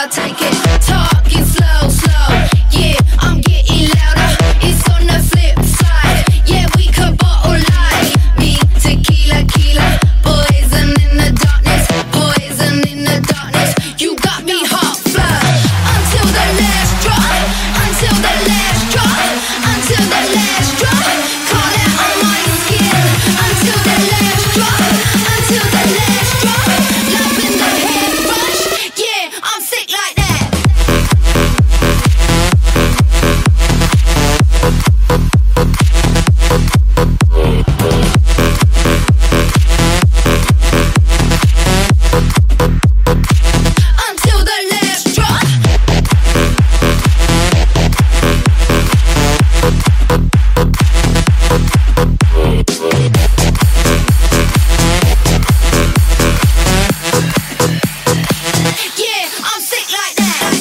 I take it. Talking slow, slow. Yeah, I'm getting louder. It's on the flip side. Yeah, we could bottle like me, tequila, tequila. Poison in the darkness, poison in the darkness. You got me hot flood until the last drop, until the last drop, until the last drop. Call that on my skin until the last drop, until the last drop. Love in the head rush. Yeah, I'm sick like that. Until the last drop. Yeah, I'm sick like that.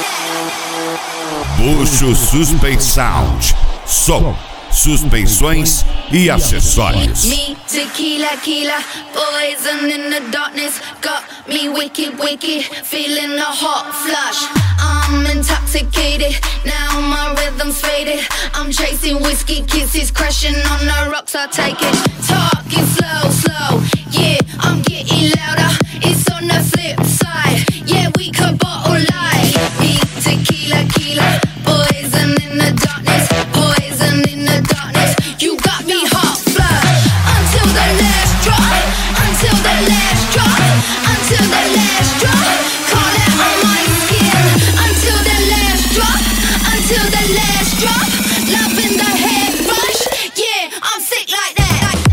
Bucho Suspense Sound. Som, suspensões e acessórios. Me, tequila, tequila, poison in the darkness. Got me wicked, wicked, feeling a hot flush. I'm intoxicated, now my rhythm's faded. I'm chasing whiskey kisses, crashing on the rocks, I take it. Talking slow, slow, yeah, I'm getting louder. It's on the flip side, yeah, we could bottle like me, tequila, tequila, poison in the darkness, poison in the darkness. You got me hot flood until the last drop, until the last drop, until the last drop. Call that on my skin until the last drop, until the last drop. Love in the head rush. Yeah, I'm sick like that.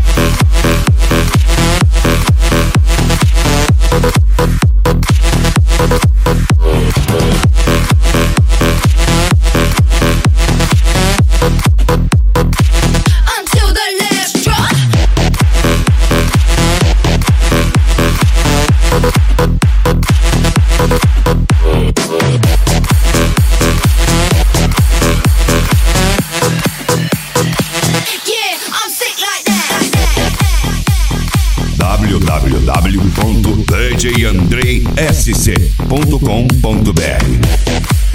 Until the last drop. Yeah, I'm sick like that. www.djandreisc.com.br